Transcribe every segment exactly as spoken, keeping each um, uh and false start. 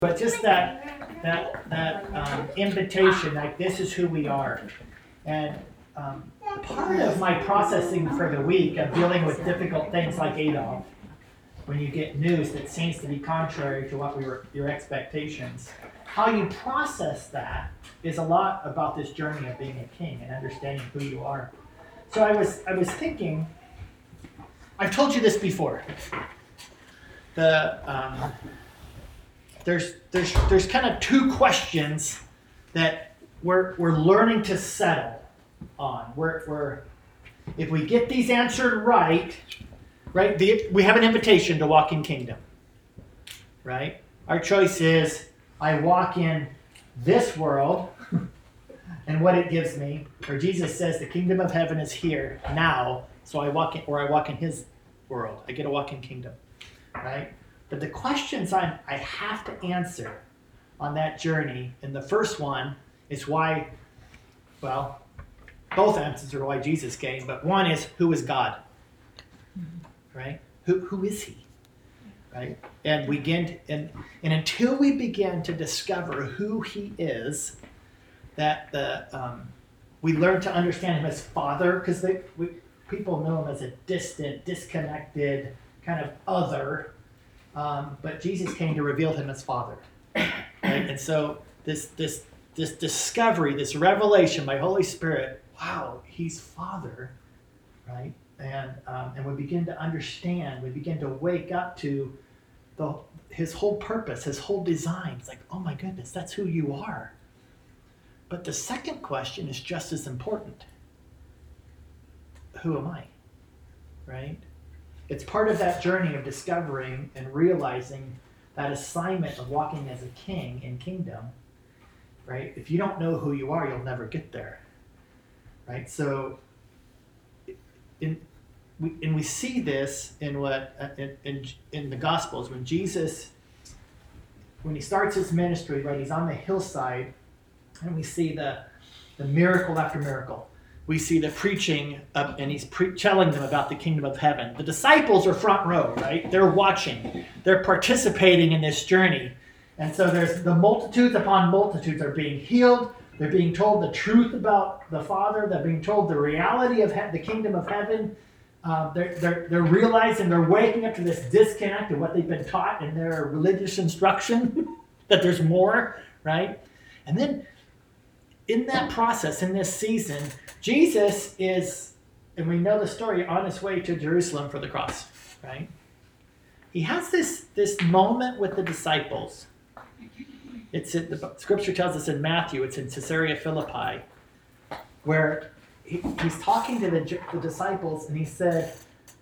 But just that that that um, invitation, like this is who we are, and um, part of my processing for the week of dealing with difficult things like Adolf, when you get news that seems to be contrary to what we were your expectations, how you process that is a lot about this journey of being a king and understanding who you are. So I was I was thinking, I've told you this before. The um, there's there's there's kind of two questions that we're we're learning to settle on. We're we're if we get these answered right, right? The, we have an invitation to walk in kingdom, right? Our choice is I walk in this world and what it gives me, or Jesus says the kingdom of heaven is here now, so I walk in, or I walk in His world. I get to walk in kingdom, right? But the questions I I have to answer on that journey, and the first one is why, well, both answers are why Jesus came, but one is who is God, right? Who who is He, right? And we begin to, and and until we begin to discover who He is, that the um, we learn to understand Him as Father, because they we, people know Him as a distant, disconnected kind of other. Um, but Jesus came to reveal Him as Father, right? And so this this this discovery, this revelation by Holy Spirit, wow, He's Father, right? And um, and we begin to understand, we begin to wake up to the His whole purpose, His whole design. It's like, oh my goodness, that's who you are. But the second question is just as important. Who am I, right? It's part of that journey of discovering and realizing that assignment of walking as a king in kingdom, right? If you don't know who you are, you'll never get there, right? So, in we and we see this in what uh, in, in in the Gospels when Jesus, when He starts His ministry, right? He's on the hillside, and we see the the miracle after miracle. We see the preaching, of, and He's pre- telling them about the kingdom of heaven. The disciples are front row, right? They're watching. They're participating in this journey. And so there's the multitudes upon multitudes are being healed. They're being told the truth about the Father. They're being told the reality of he- the kingdom of heaven. Uh, they're, they're, they're realizing they're waking up to this disconnect of what they've been taught in their religious instruction, that there's more, right? And then in that process, in this season, Jesus is, and we know the story, on His way to Jerusalem for the cross, right? He has this, this moment with the disciples. It's in, the scripture tells us in Matthew, it's in Caesarea Philippi, where he, he's talking to the, the disciples, and he said,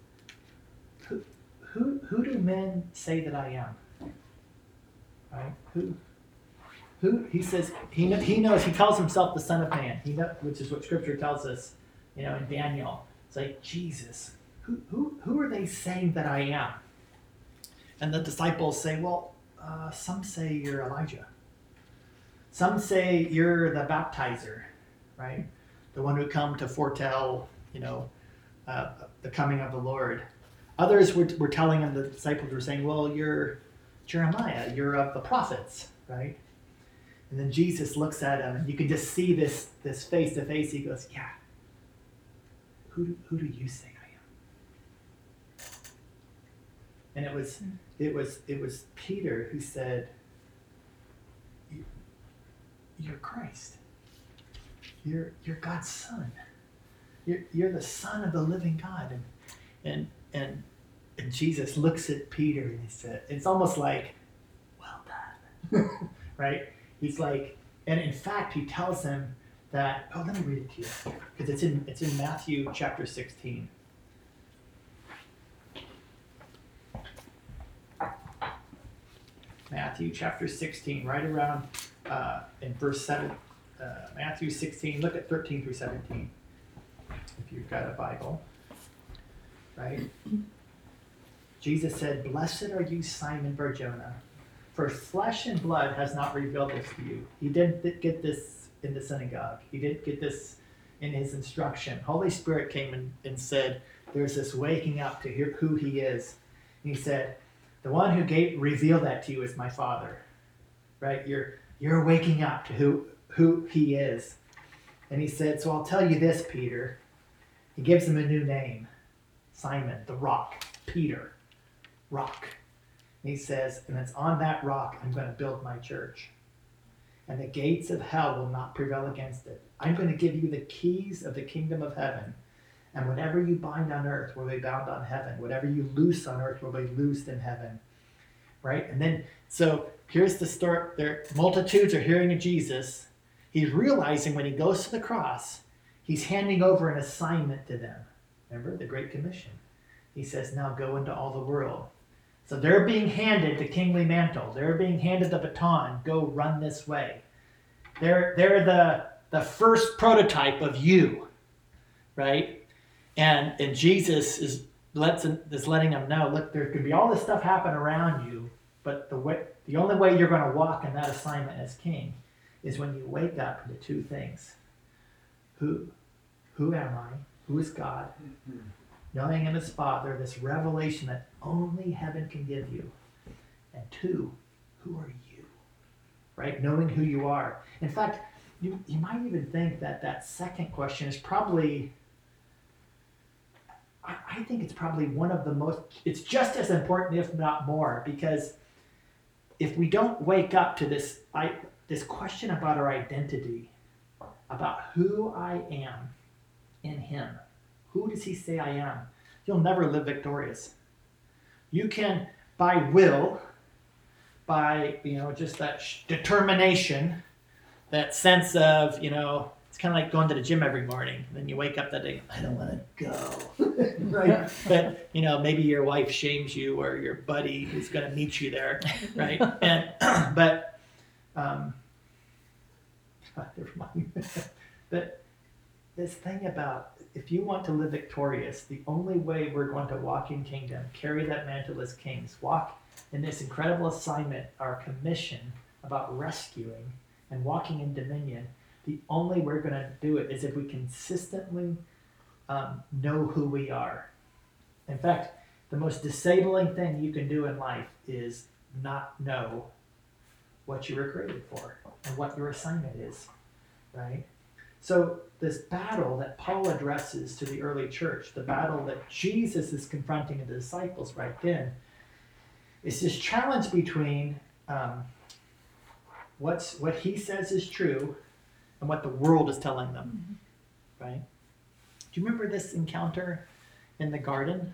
who, who, who do men say that I am? Right? Who? Who he says he he knows he calls Himself the Son of Man. He know, which is what Scripture tells us, you know, in Daniel. It's like Jesus. Who who who are they saying that I am? And the disciples say, well, uh, some say you're Elijah. Some say you're the baptizer, right? The one who come to foretell, you know, uh, the coming of the Lord. Others were were telling him, the disciples were saying, well, you're Jeremiah. You're of the prophets, right? And then Jesus looks at him, and you can just see this this face to face. He goes, "Yeah, who do, who do you say I am?" And it was it was it was Peter who said, "You're Christ. You're you're God's Son. You're you're the Son of the living God." And and and and Jesus looks at Peter, and he said, "It's almost like, well done," right? He's like, and in fact, he tells him that, oh, let me read it to you, because it's in it's in Matthew chapter sixteen. Matthew chapter sixteen, right around uh, in verse seven. Uh, Matthew sixteen, look at thirteen through seventeen, if you've got a Bible, right? Jesus said, "Blessed are you, Simon Bar-Jonah, for flesh and blood has not revealed this to you." He didn't get this in the synagogue. He didn't get this in His instruction. Holy Spirit came and, and said, there's this waking up to hear who He is. And He said, the one who gave, revealed that to you is my Father. right? You're you're waking up to who who he is. And he said, so I'll tell you this, Peter. He gives him a new name. Simon, the rock. Peter, rock. And he says, and it's on that rock I'm going to build my church. And the gates of hell will not prevail against it. I'm going to give you the keys of the kingdom of heaven. And whatever you bind on earth will be bound on heaven. Whatever you loose on earth will be loosed in heaven. Right? And then, so here's the story. There, multitudes are hearing of Jesus. He's realizing when he goes to the cross, he's handing over an assignment to them. Remember the Great Commission. He says, now go into all the world. So they're being handed the kingly mantle. They're being handed the baton. Go run this way. They're, they're the, the first prototype of you, right? And, and Jesus is, lets, is letting them know, look, there could be all this stuff happen around you, but the way, the only way you're going to walk in that assignment as king is when you wake up to two things. Who, who am I? Who is God? Mm-hmm. Knowing him as Father, this revelation that only heaven can give you. And two, who are you? Right? Knowing who you are. In fact, you, you might even think that that second question is probably, I, I think it's probably one of the most, it's just as important, if not more, because if we don't wake up to this, I, this question about our identity, about who I am in him, who does he say I am? You'll never live victorious. You can, by will, by, you know, just that sh- determination, that sense of, you know, it's kind of like going to the gym every morning. And then you wake up that day, I don't want to go. Right? But, you know, maybe your wife shames you or your buddy who's going to meet you there. Right? And, but, um, never mind. But this thing about, if you want to live victorious, the only way we're going to walk in kingdom, carry that mantle as kings, walk in this incredible assignment, our commission about rescuing and walking in dominion, the only way we're going to do it is if we consistently um, know who we are. In fact, the most disabling thing you can do in life is not know what you were created for and what your assignment is, right? So this battle that Paul addresses to the early church, the battle that Jesus is confronting the disciples right then, is this challenge between um, what's what he says is true and what the world is telling them, mm-hmm. right? Do you remember this encounter in the garden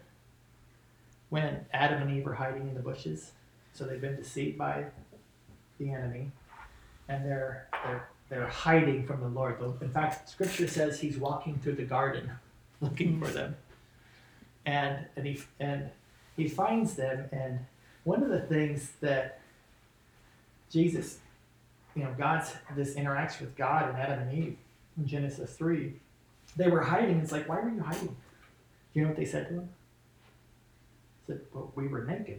when Adam and Eve were hiding in the bushes? So they've been deceived by the enemy, and they're they're they're hiding from the Lord. In fact, Scripture says he's walking through the garden looking for them, and and he and he finds them. And one of the things that Jesus, you know, God's this interaction with God and Adam and Eve in Genesis three. They were hiding. It's like, why were you hiding? Do you know what they said to him? They said, well, we were naked.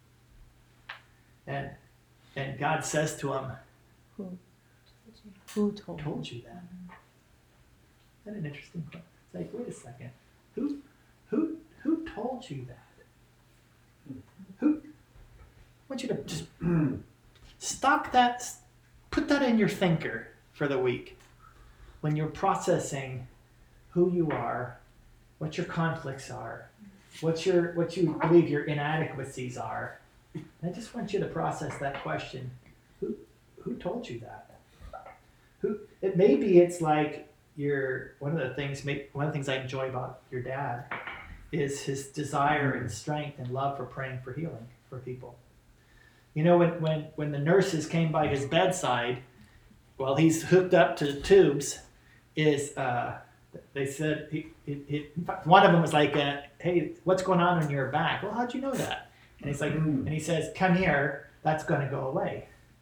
And and God says to him, Who, who told, told you that? Isn't that an interesting question? It's like, wait a second. Who who who told you that? Who? I want you to just stock that, put that in your thinker for the week. When you're processing who you are, what your conflicts are, what your what you believe your inadequacies are. I just want you to process that question. Who who told you that? Who it maybe it's like your one of the things one of the things I enjoy about your dad is his desire and strength and love for praying for healing for people. You know, when when when the nurses came by his bedside, while he's hooked up to the tubes, is uh, they said he, he, he in fact, one of them was like, uh, "Hey, what's going on in your back?" Well, how'd you know that? And he's like, mm. and he says, "Come here. That's going to go away."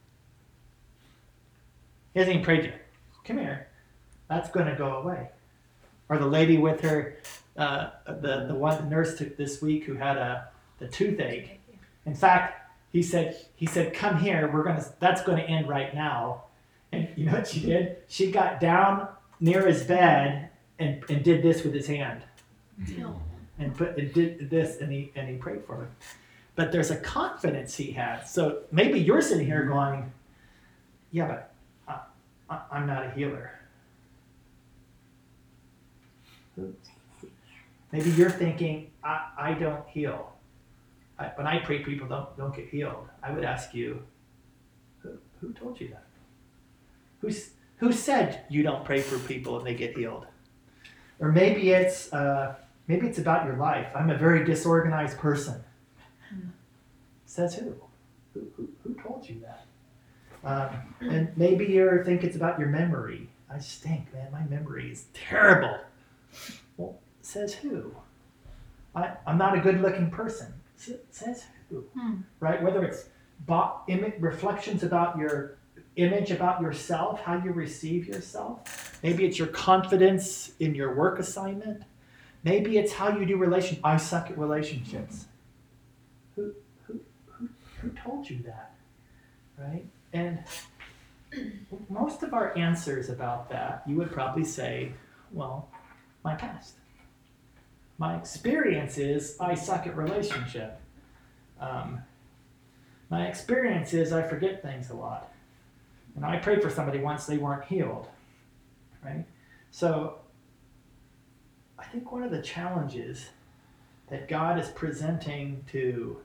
He hasn't even prayed yet. Come here. That's going to go away. Or the lady with her, uh, the the one nurse took this week who had a the toothache. In fact, he said he said, "Come here. We're gonna. That's going to end right now." And you know what she did? She got down near his bed and, and did this with his hand, no. and put and did this, and he and he prayed for him. But there's a confidence he has. So maybe you're sitting here going, yeah, but I, I, I'm not a healer. Maybe you're thinking, I, I don't heal. I, when I pray, people don't, don't get healed. I would ask you, who, who told you that? Who's, who said you don't pray for people and they get healed? Or maybe it's uh, maybe it's about your life. I'm a very disorganized person. Hmm. Says who? Who, who? Who told you that? Um, and maybe you think it's about your memory. I stink, man. My memory is terrible. Well, says who? I, I'm not a good-looking person. S- says who? Hmm. Right? Whether it's bo- Im- reflections about your image about yourself, how you receive yourself. Maybe it's your confidence in your work assignment. Maybe it's how you do relation. I suck at relationships. Who, who, who, who told you that? Right? And most of our answers about that, you would probably say, well, my past. My experience is I suck at relationship. Um, my experience is I forget things a lot. And I prayed for somebody once, they weren't healed, right? So I think one of the challenges that God is presenting to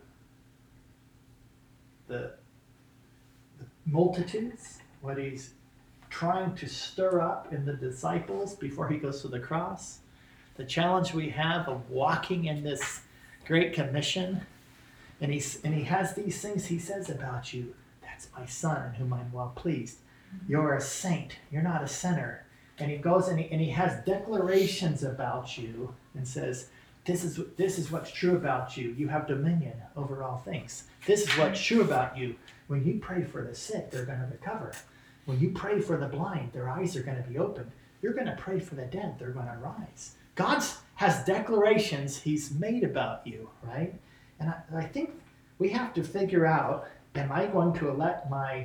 the, the multitudes, what he's trying to stir up in the disciples before he goes to the cross, the challenge we have of walking in this great commission, and, he's, and he has these things he says about you. That's my son in whom I'm well pleased. You're a saint. You're not a sinner. And he goes and he, and he has declarations about you and says, this is, this is what's true about you. You have dominion over all things. This is what's true about you. When you pray for the sick, they're going to recover. When you pray for the blind, their eyes are going to be opened. You're going to pray for the dead. They're going to rise. God has declarations he's made about you, right? And I, I think we have to figure out, am I going to let my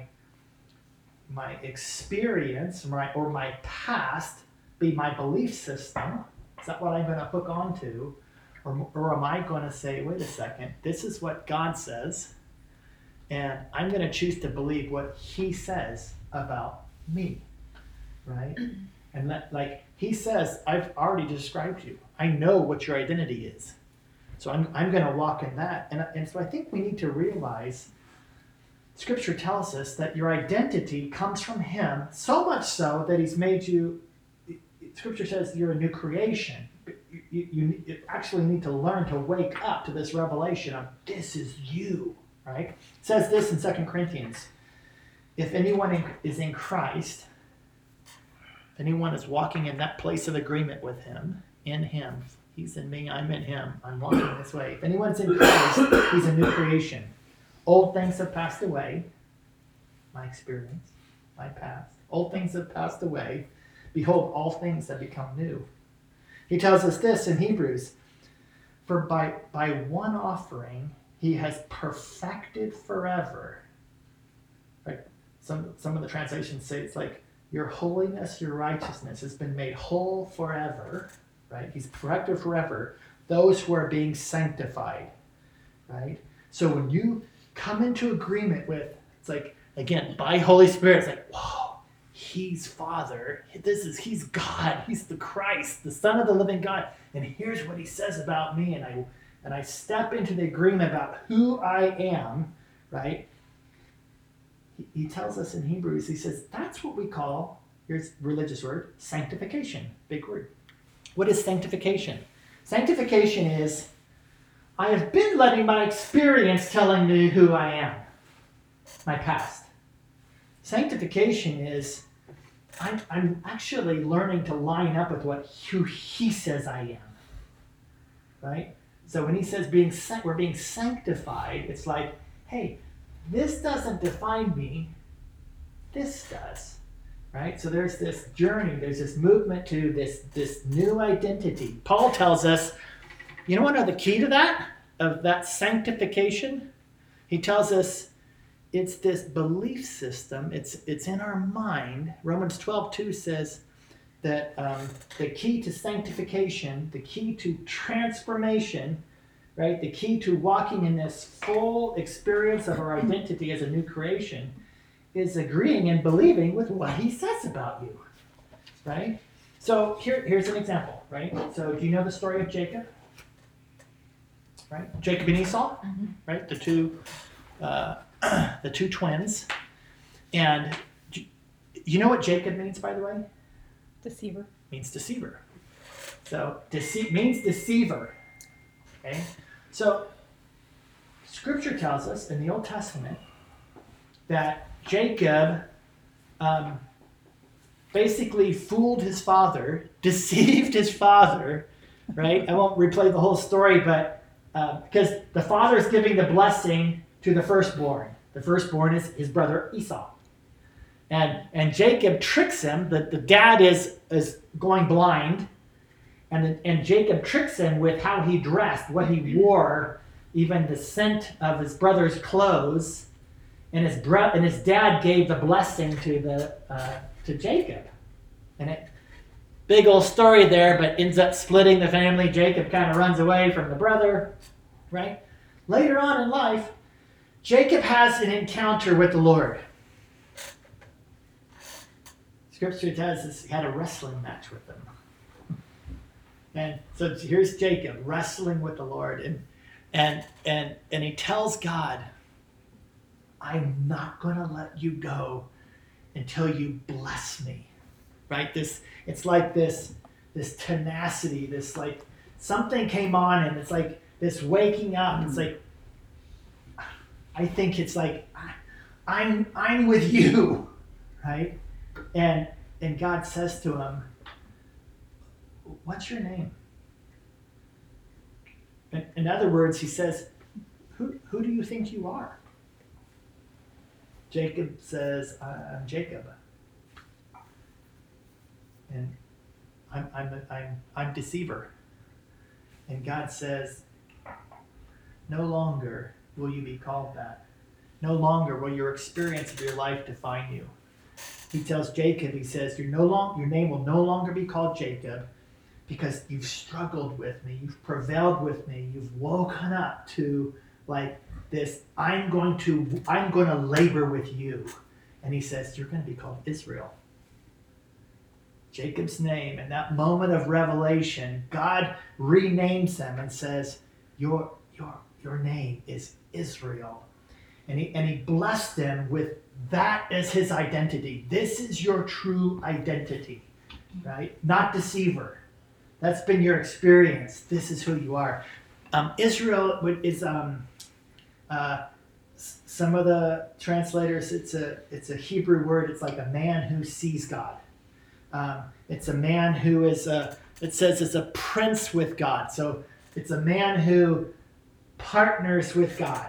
my experience my, or my past be my belief system? Is that what I'm going to hook onto? Or, or am I going to say, wait a second, this is what God says, and I'm going to choose to believe what he says about me, right? And that, like he says, I've already described you. I know what your identity is. So I'm, I'm going to walk in that. And, and so I think we need to realize Scripture tells us that your identity comes from him, so much so that he's made you, Scripture says you're a new creation. You, you, you actually need to learn to wake up to this revelation of this is you, right? It says this in Second Corinthians. If anyone is in Christ, if anyone is walking in that place of agreement with him, in him, he's in me, I'm in him, I'm walking this way. If anyone's in Christ, he's a new creation. Old things have passed away. My experience, my past. Old things have passed away. Behold, all things have become new. He tells us this in Hebrews. For by, by one offering, he has perfected forever. Right? Some, some of the translations say it's like, your holiness, your righteousness has been made whole forever. Right? He's perfected forever. Those who are being sanctified. Right? So when you come into agreement with, it's like, again, by Holy Spirit, it's like, whoa, he's Father. This is, he's God. He's the Christ, the Son of the living God. And here's what he says about me. And I, and I step into the agreement about who I am, right? He, he tells us in Hebrews, he says, that's what we call, here's religious word, sanctification. Big word. What is sanctification? Sanctification is, I have been letting my experience telling me who I am, my past. Sanctification is, I'm, I'm actually learning to line up with what who he says I am, right? So when he says being we're being sanctified, it's like, hey, this doesn't define me, this does, right? So there's this journey, there's this movement to this, this new identity. Paul tells us, you know what are the key to that, of that sanctification? He tells us it's this belief system. It's it's in our mind. Romans twelve two says that um, the key to sanctification, the key to transformation, right? The key to walking in this full experience of our identity as a new creation is agreeing and believing with what he says about you, right? So here, here's an example, right? So do you know the story of Jacob? Right? Jacob and Esau, Mhm. right? The two, uh, the two twins. And do you know what Jacob means, by the way? Deceiver. Means deceiver. So deceit means deceiver. Okay? So Scripture tells us in the Old Testament that Jacob um, basically fooled his father, deceived his father, right? I won't replay the whole story, but uh, because the father is giving the blessing to the firstborn. The firstborn is his brother Esau. And and Jacob tricks him. The, the dad is, is going blind. And, and Jacob tricks him with how he dressed, what he wore, even the scent of his brother's clothes. And his bro- and his dad gave the blessing to the uh, to Jacob. And it big old story there, but ends up splitting the family. Jacob kind of runs away from the brother, right? Later on in life, Jacob has an encounter with the Lord. Scripture tells us he had a wrestling match with him. And so here's Jacob wrestling with the Lord, and and and and he tells God, I'm not going to let you go until you bless me. Right? This it's like this this tenacity, this like something came on, and it's like this waking up. It's like I think it's like I'm I'm with you, right? And and God says to him, what's your name? In, in other words, he says, who who do you think you are? Jacob says, I'm Jacob. And I'm I'm I'm I'm deceiver. And God says, no longer will you be called that. No longer will your experience of your life define you. He tells Jacob, he says, You're no long, your name will no longer be called Jacob because you've struggled with me, you've prevailed with me, you've woken up to like this, I'm going to I'm going to labor with you. And he says, you're going to be called Israel. Jacob's name, in that moment of revelation, God renames him and says, Your your your name is Israel. And he and he blessed him with that as his identity. This is your true identity, right? Not deceiver. That's been your experience. This is who you are. Um, Israel is um, uh, some of the translators. It's a it's a Hebrew word. It's like a man who sees God. Um, it's a man who is a. It says it's a prince with God. So it's a man who partners with God.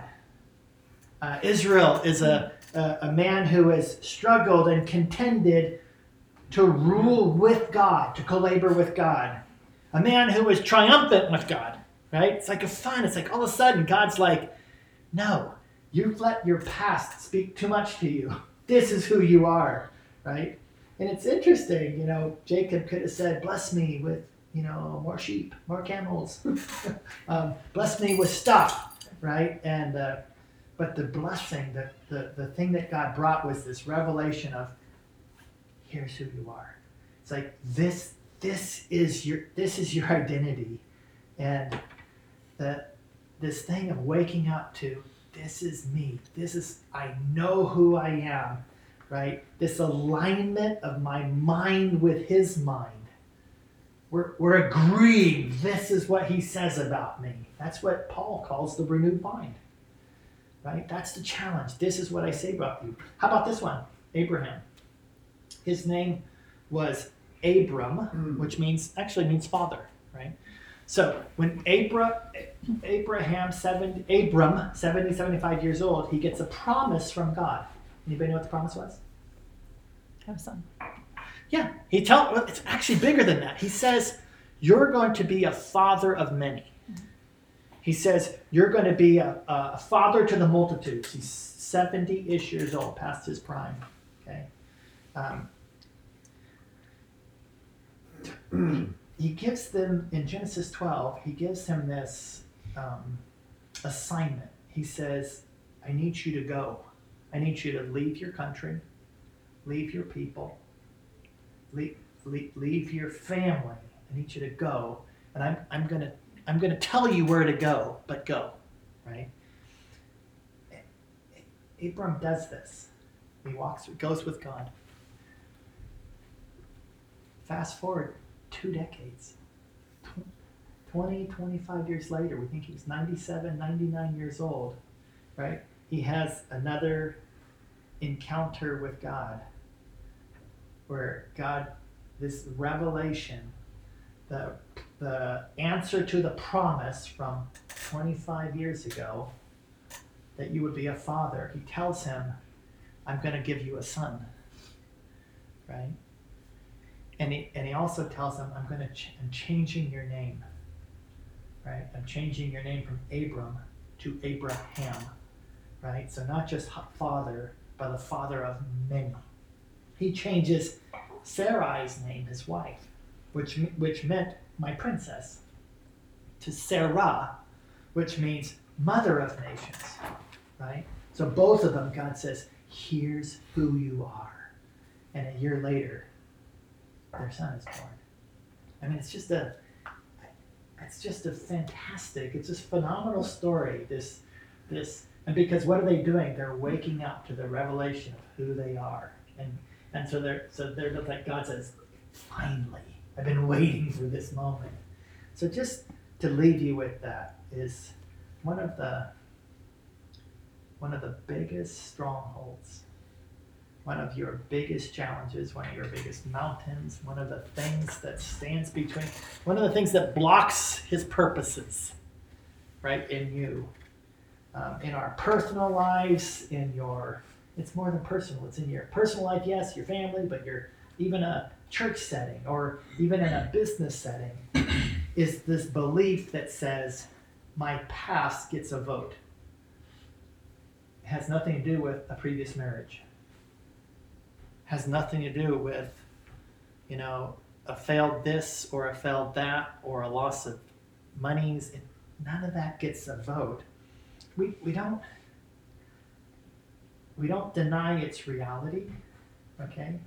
Uh, Israel is a, a, a man who has struggled and contended to rule with God, to collabor with God. A man who is triumphant with God, right? It's like a fun. It's like all of a sudden God's like, no, you've let your past speak too much to you. This is who you are, right? And it's interesting, you know, Jacob could have said, bless me with, you know, more sheep, more camels. um, bless me with stuff, right? And uh, but the blessing, the, the, the thing that God brought was this revelation of, here's who you are. It's like this this is your this is your identity. And the this thing of waking up to, this is me. This is, I know who I am, right? This alignment of my mind with his mind. We're, we're agreeing this is what he says about me. That's what Paul calls the renewed mind. Right? That's the challenge. This is what I say about you. How about this one? Abraham. His name was Abram, mm. which means actually means father, right? So when Abra, Abraham, seven, Abram, seventy, seventy-five years old, he gets a promise from God. Anybody know what the promise was? Have a son. Yeah. He tell, well, it's actually bigger than that. He says, you're going to be a father of many. He says, you're going to be a, a father to the multitudes. He's seventy-ish years old, past his prime. Okay. Um, he gives them, in Genesis twelve, he gives him this um, assignment. He says, I need you to go. I need you to leave your country, leave your people, leave, leave, leave your family. I need you to go, and I'm, I'm gonna I'm gonna tell you where to go, but go, right? Abram does this. He walks, goes with God. Fast forward two decades. twenty, twenty-five years later, we think he was ninety-seven, ninety-nine years old, right? He has another encounter with God where God, this revelation, the, the answer to the promise from twenty-five years ago that you would be a father, he tells him, I'm going to give you a son, right? And he, and he also tells him, I'm going to, ch- I'm changing your name, right? I'm changing your name from Abram to Abraham, right? So not just father, but the father of many. He changes Sarai's name, his wife, which which meant my princess, to Sarah, which means mother of nations, right? So both of them, God says, here's who you are. And a year later, their son is born. I mean, it's just a, it's just a fantastic, it's just phenomenal story. This, this, and because what are they doing? They're waking up to the revelation of who they are, and and so they're so they're just like God says, finally, I've been waiting for this moment. So just to leave you with that is one of the one of the biggest strongholds, one of your biggest challenges, one of your biggest mountains, one of the things that stands between, one of the things that blocks his purposes, right, in you, um, in our personal lives, in your, it's more than personal, it's in your personal life, yes, your family, but your, even a church setting or even in a business setting, is this belief that says, my past gets a vote. It has nothing to do with a previous marriage. Has nothing to do with, you know, a failed this or a failed that or a loss of monies. It, none of that gets a vote. We we don't we don't deny its reality, okay?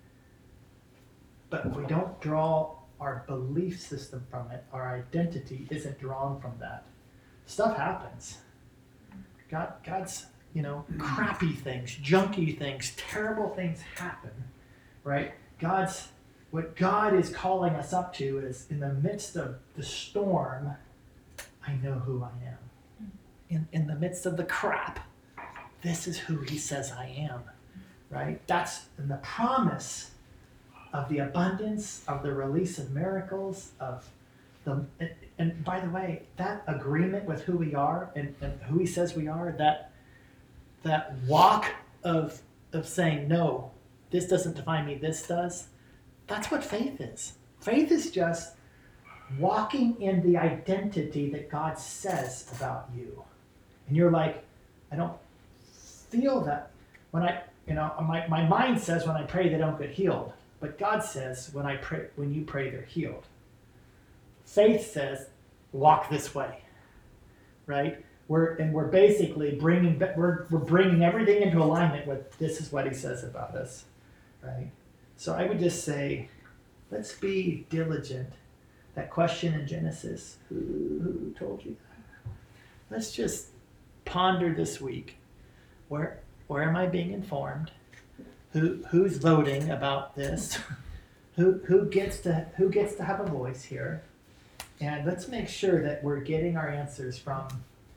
But we don't draw our belief system from it. Our identity isn't drawn from that. Stuff happens. God God's you know, crappy things, junky things, terrible things happen, right? God's, what God is calling us up to is in the midst of the storm, I know who I am. In, in the midst of the crap, this is who he says I am, right? That's in the promise of the abundance, of the release of miracles, of the, and, and by the way, that agreement with who we are and, and who he says we are, that that walk of of saying, no, this doesn't define me, this does, that's what faith is. Faith is just walking in the identity that God says about you. And you're like, I don't feel that. When I, you know, my, my mind says when I pray they don't get healed. But God says when I pray, when you pray, they're healed. Faith says, walk this way, right? We're, and we're basically bringing we're, we're bringing everything into alignment with this is what he says about us, right? So I would just say, let's be diligent. That question in Genesis, who, who told you that? Let's just ponder this week. Where where am I being informed? Who who's voting about this? who who gets to who gets to have a voice here? And let's make sure that we're getting our answers from,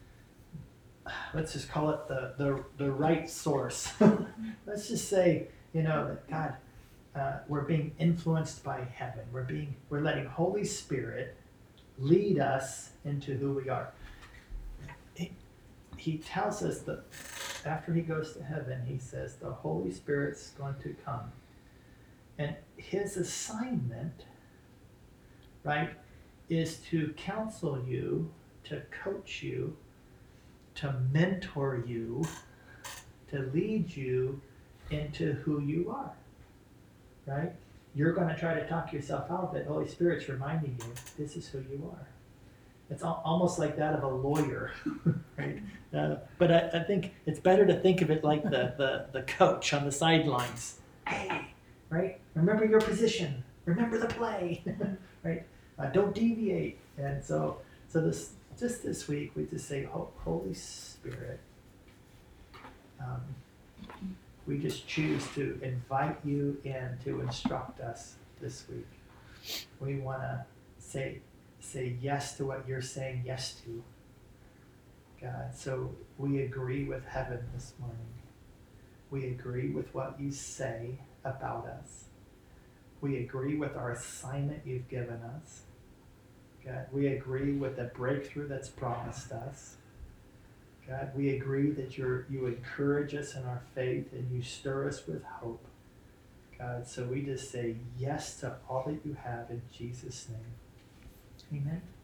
let's just call it the, the, the right source. Let's just say, you know, that God, uh, we're being influenced by heaven. We're being, we're letting Holy Spirit lead us into who we are. He, he tells us that after he goes to heaven, he says the Holy Spirit's going to come. And his assignment, right, is to counsel you, to coach you, to mentor you, to lead you into who you are, right? You're going to try to talk yourself out of it. Holy Spirit's reminding you, this is who you are. It's al- almost like that of a lawyer, right? Uh, but I, I think it's better to think of it like the, the, the coach on the sidelines. Hey, right? Remember your position. Remember the play, right? Uh, don't deviate. And so, so this just this week we just say, "Ho- Holy Spirit, um, we just choose to invite you in to instruct us this week. We want to say say yes to what you're saying yes to, God. So we agree with heaven this morning. We agree with what you say about us. We agree with our assignment you've given us. God, we agree with the breakthrough that's promised us. God, we agree that you're, you encourage us in our faith and you stir us with hope. God, so we just say yes to all that you have in Jesus' name. Amen.